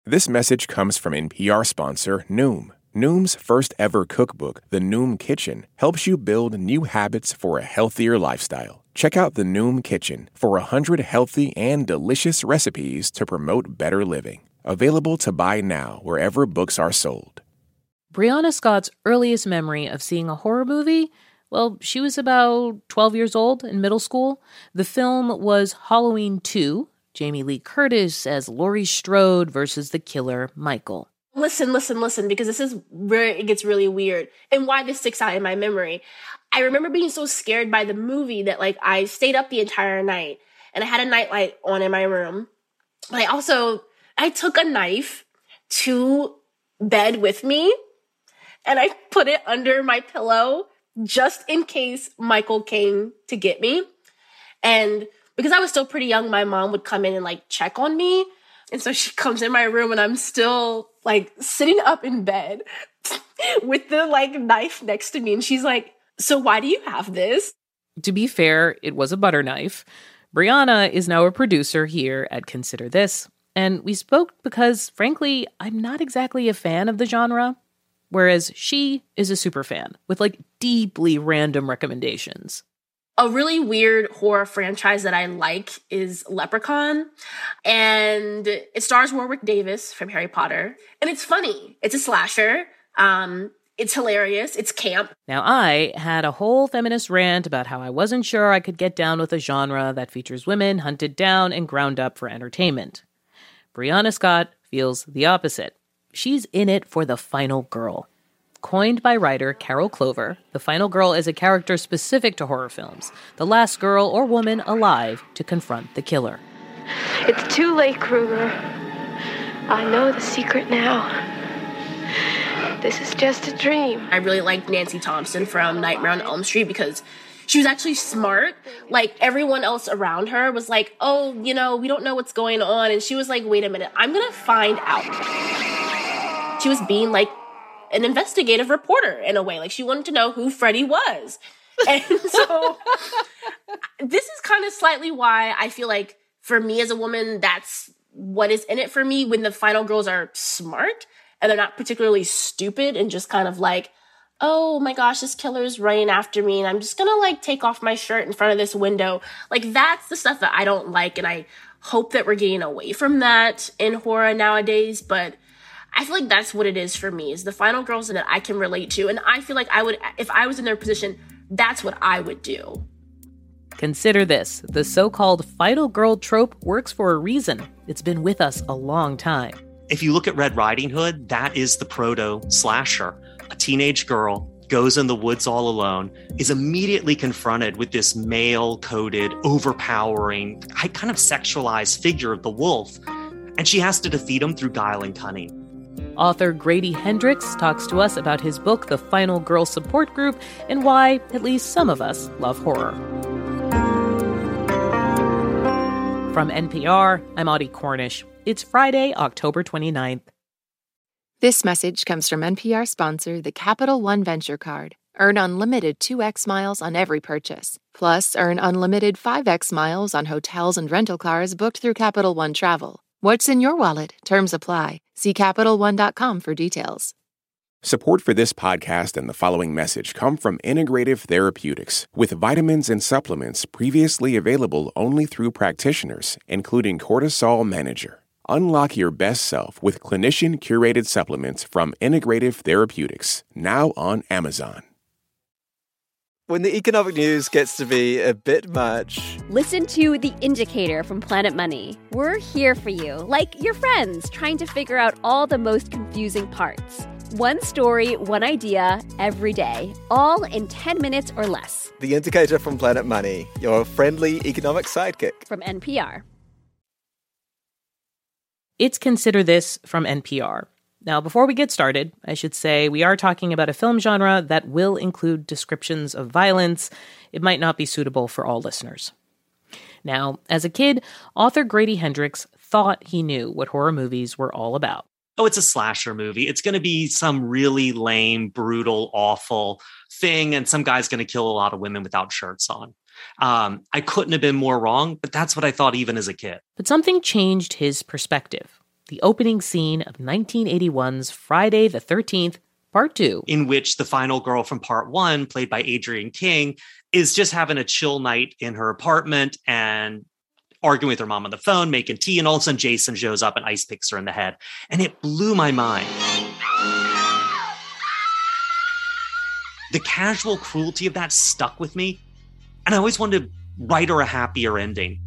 This message comes from NPR sponsor Noom. Noom's first ever cookbook, The Noom Kitchen, helps you build new habits for a healthier lifestyle. Check out The Noom Kitchen for 100 healthy and delicious recipes to promote better living. Available to buy now wherever books are sold. Brianna Scott's earliest memory of seeing a horror movie, well, she was about 12 years old in middle school. The film was Halloween 2, Jamie Lee Curtis as Laurie Strode versus the killer Michael. Listen, because this is where it gets really weird and why this sticks out in my memory. I remember being so scared by the movie that, I stayed up the entire night and I had a nightlight on in my room. But I took a knife to bed with me and I put it under my pillow just in case Michael came to get me. And because I was still pretty young, my mom would come in and check on me. And so she comes in my room and I'm still sitting up in bed with the knife next to me. And she's like, "So why do you have this?" To be fair, it was a butter knife. Brianna is now a producer here at Consider This. And we spoke because, frankly, I'm not exactly a fan of the genre. Whereas she is a super fan with deeply random recommendations. A really weird horror franchise that I like is Leprechaun. And it stars Warwick Davis from Harry Potter. And it's funny. It's a slasher. It's hilarious. It's camp. Now, I had a whole feminist rant about how I wasn't sure I could get down with a genre that features women hunted down and ground up for entertainment. Brianna Scott feels the opposite. She's in it for the final girl. Coined by writer Carol Clover, the final girl is a character specific to horror films, the last girl or woman alive to confront the killer. It's too late, Krueger. I know the secret now. This is just a dream. I really liked Nancy Thompson from Nightmare on Elm Street because she was actually smart. Everyone else around her was "Oh, we don't know what's going on." And she was like, "Wait a minute, I'm going to find out." She was being an investigative reporter in a way. She wanted to know who Freddy was. And so this is kind of slightly why I feel for me as a woman, that's what is in it for me when the final girls are smart and they're not particularly stupid and just kind of "Oh my gosh, this killer's running after me and I'm just gonna take off my shirt in front of this window." That's the stuff that I don't like, and I hope that we're getting away from that in horror nowadays, but I feel that's what it is for me, is the final girls that I can relate to. And I feel I would, if I was in their position, that's what I would do. Consider this. The so-called final girl trope works for a reason. It's been with us a long time. If you look at Red Riding Hood, that is the proto-slasher. A teenage girl goes in the woods all alone, is immediately confronted with this male-coded, overpowering, kind of sexualized figure of the wolf, and she has to defeat him through guile and cunning. Author Grady Hendrix talks to us about his book, The Final Girl Support Group, and why at least some of us love horror. From NPR, I'm Audie Cornish. It's Friday, October 29th. This message comes from NPR sponsor, the Capital One Venture Card. Earn unlimited 2x miles on every purchase. Plus, earn unlimited 5x miles on hotels and rental cars booked through Capital One Travel. What's in your wallet? Terms apply. See CapitalOne.com for details. Support for this podcast and the following message come from Integrative Therapeutics, with vitamins and supplements previously available only through practitioners, including Cortisol Manager. Unlock your best self with clinician-curated supplements from Integrative Therapeutics, now on Amazon. When the economic news gets to be a bit much, listen to The Indicator from Planet Money. We're here for you, like your friends, trying to figure out all the most confusing parts. One story, one idea, every day, all in 10 minutes or less. The Indicator from Planet Money, your friendly economic sidekick. From NPR. It's Consider This from NPR. Now, before we get started, I should say we are talking about a film genre that will include descriptions of violence. It might not be suitable for all listeners. Now, as a kid, author Grady Hendrix thought he knew what horror movies were all about. Oh, it's a slasher movie. It's going to be some really lame, brutal, awful thing, and some guy's going to kill a lot of women without shirts on. I couldn't have been more wrong, but that's what I thought even as a kid. But something changed his perspective. the opening scene of 1981's Friday the 13th, Part 2. In which the final girl from Part 1, played by Adrienne King, is just having a chill night in her apartment and arguing with her mom on the phone, making tea, and all of a sudden Jason shows up and ice picks her in the head. And it blew my mind. The casual cruelty of that stuck with me. And I always wanted to write her a happier ending.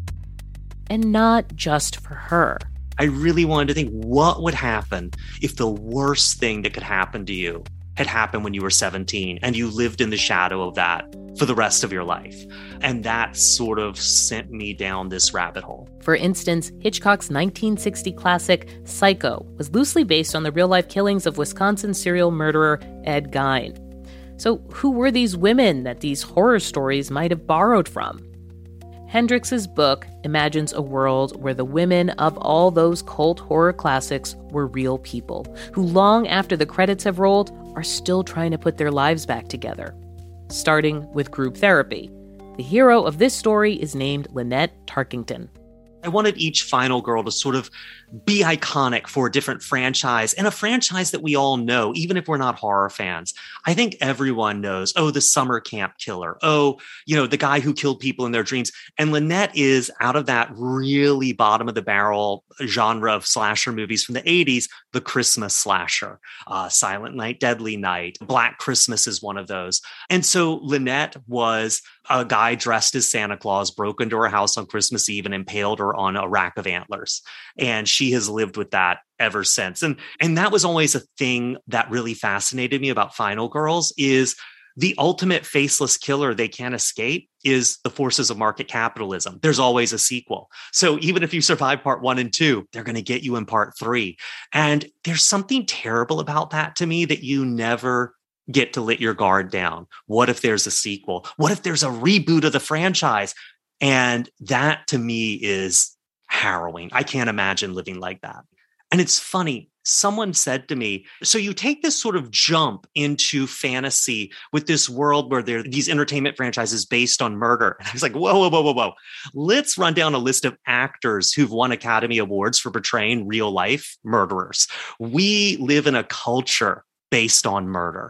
And not just for her. I really wanted to think, what would happen if the worst thing that could happen to you had happened when you were 17 and you lived in the shadow of that for the rest of your life? And that sort of sent me down this rabbit hole. For instance, Hitchcock's 1960 classic Psycho was loosely based on the real-life killings of Wisconsin serial murderer Ed Gein. So who were these women that these horror stories might have borrowed from? Hendrix's book imagines a world where the women of all those cult horror classics were real people who, long after the credits have rolled, are still trying to put their lives back together. Starting with group therapy. The hero of this story is named Lynette Tarkington. I wanted each final girl to sort of be iconic for a different franchise, and a franchise that we all know, even if we're not horror fans. I think everyone knows, the summer camp killer. The guy who killed people in their dreams. And Lynette is out of that really bottom of the barrel genre of slasher movies from the 80s, the Christmas slasher. Silent Night, Deadly Night, Black Christmas is one of those. And so Lynette was a guy dressed as Santa Claus, broke into her house on Christmas Eve and impaled her on a rack of antlers. And she has lived with that ever since. And that was always a thing that really fascinated me about Final Girls, is the ultimate faceless killer they can't escape is the forces of market capitalism. There's always a sequel. So even if you survive part 1 and 2, they're going to get you in part 3. And there's something terrible about that to me, that you never get to let your guard down. What if there's a sequel? What if there's a reboot of the franchise? And that to me is harrowing. I can't imagine living like that. And it's funny. Someone said to me, so you take this sort of jump into fantasy with this world where there are these entertainment franchises based on murder. And I was like, whoa. Let's run down a list of actors who've won Academy Awards for portraying real life murderers. We live in a culture based on murder.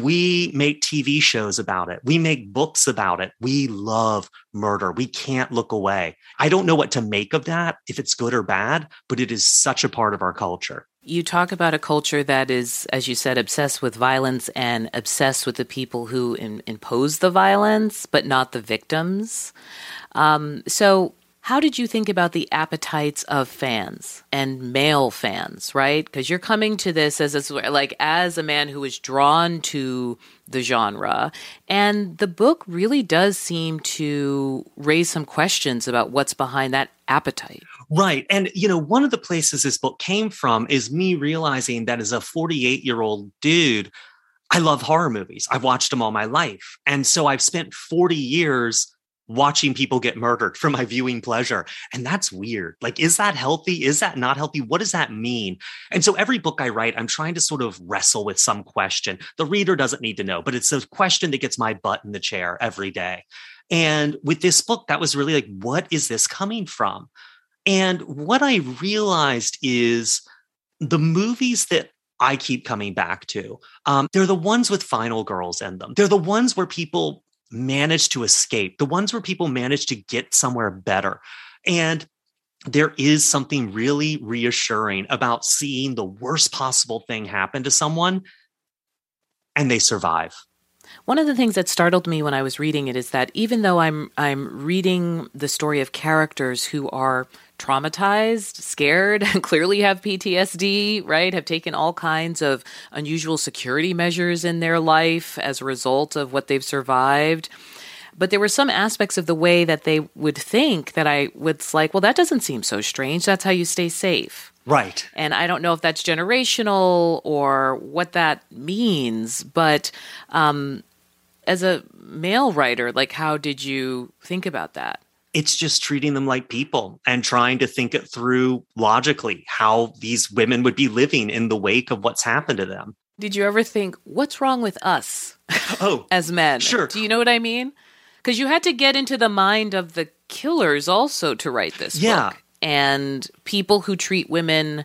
We make TV shows about it. We make books about it. We love murder. We can't look away. I don't know what to make of that, if it's good or bad, but it is such a part of our culture. You talk about a culture that is, as you said, obsessed with violence and obsessed with the people who impose the violence, but not the victims. So how did you think about the appetites of fans and male fans, right? Because you're coming to this as a man who is drawn to the genre. And the book really does seem to raise some questions about what's behind that appetite. Right. And, one of the places this book came from is me realizing that as a 48-year-old dude, I love horror movies. I've watched them all my life. And so I've spent 40 years watching people get murdered for my viewing pleasure. And that's weird. Like, is that healthy? Is that not healthy? What does that mean? And so every book I write, I'm trying to sort of wrestle with some question. The reader doesn't need to know, but it's a question that gets my butt in the chair every day. And with this book, that was really like, what is this coming from? And what I realized is the movies that I keep coming back to, they're the ones with final girls in them. They're the ones where people manage to escape, the ones where people manage to get somewhere better. And there is something really reassuring about seeing the worst possible thing happen to someone and they survive. One of the things that startled me when I was reading it is that even though I'm reading the story of characters who are traumatized, scared, clearly have PTSD, right? Have taken all kinds of unusual security measures in their life as a result of what they've survived. But there were some aspects of the way that they would think that I was like, well, that doesn't seem so strange. That's how you stay safe. Right. And I don't know if that's generational or what that means, but as a male writer, like, how did you think about that? It's just treating them like people and trying to think it through logically, how these women would be living in the wake of what's happened to them. Did you ever think, what's wrong with us as men? Sure. Do you know what I mean? Because you had to get into the mind of the killers also to write this book. and people who treat women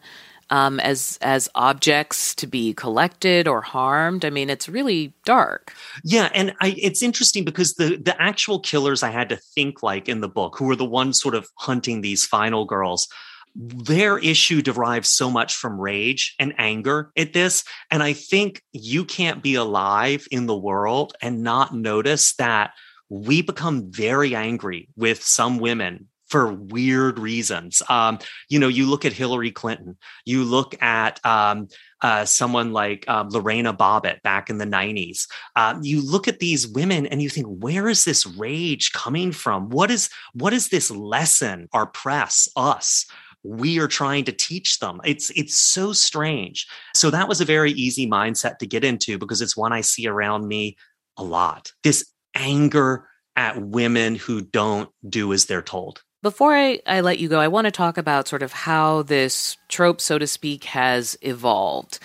as objects to be collected or harmed. I mean, it's really dark. Yeah, and it's interesting because the actual killers I had to think like in the book, who were the ones sort of hunting these final girls, their issue derives so much from rage and anger at this. And I think you can't be alive in the world and not notice that we become very angry with some women for weird reasons. You look at Hillary Clinton, you look at someone like Lorena Bobbitt back in the 90s. You look at these women and you think, where is this rage coming from? What is this lesson our press, us, we are trying to teach them? It's so strange. So that was a very easy mindset to get into because it's one I see around me a lot. This anger at women who don't do as they're told. Before I let you go, I want to talk about sort of how this trope, so to speak, has evolved.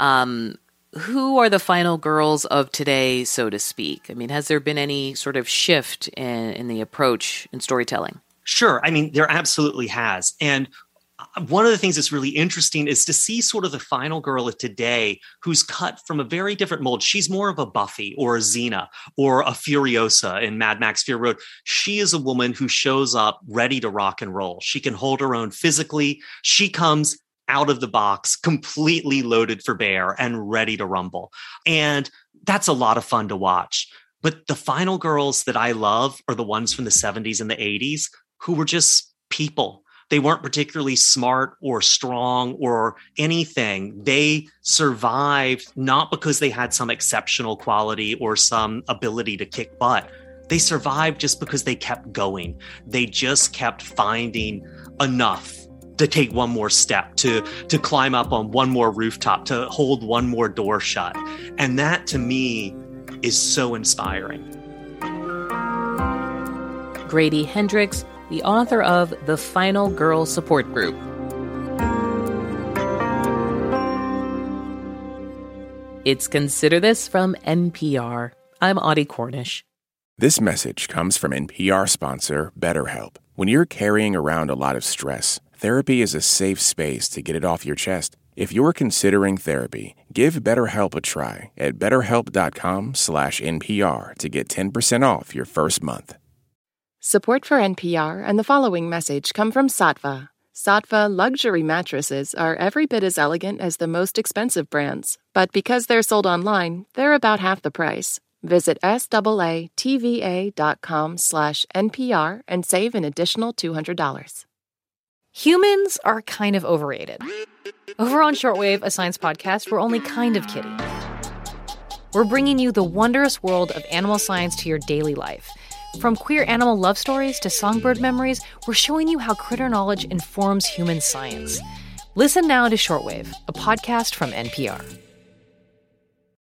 Who are the final girls of today, so to speak? I mean, has there been any sort of shift in the approach in storytelling? Sure. I mean, there absolutely has. And one of the things that's really interesting is to see sort of the final girl of today who's cut from a very different mold. She's more of a Buffy or a Xena or a Furiosa in Mad Max Fury Road. She is a woman who shows up ready to rock and roll. She can hold her own physically. She comes out of the box completely loaded for bear and ready to rumble. And that's a lot of fun to watch. But the final girls that I love are the ones from the 70s and the 80s who were just people. They weren't particularly smart or strong or anything. They survived not because they had some exceptional quality or some ability to kick butt. They survived just because they kept going. They just kept finding enough to take one more step, to climb up on one more rooftop, to hold one more door shut. And that, to me, is so inspiring. Grady Hendrix, the author of The Final Girl Support Group. It's Consider This from NPR. I'm Audie Cornish. This message comes from NPR sponsor BetterHelp. When you're carrying around a lot of stress, therapy is a safe space to get it off your chest. If you're considering therapy, give BetterHelp a try at BetterHelp.com/NPR to get 10% off your first month. Support for NPR and the following message come from Saatva. Saatva luxury mattresses are every bit as elegant as the most expensive brands, but because they're sold online, they're about half the price. Visit SAATVA.com/NPR and save an additional $200. Humans are kind of overrated. Over on Shortwave, a science podcast, we're only kind of kidding. We're bringing you the wondrous world of animal science to your daily life. From queer animal love stories to songbird memories, we're showing you how critter knowledge informs human science. Listen now to Shortwave, a podcast from NPR.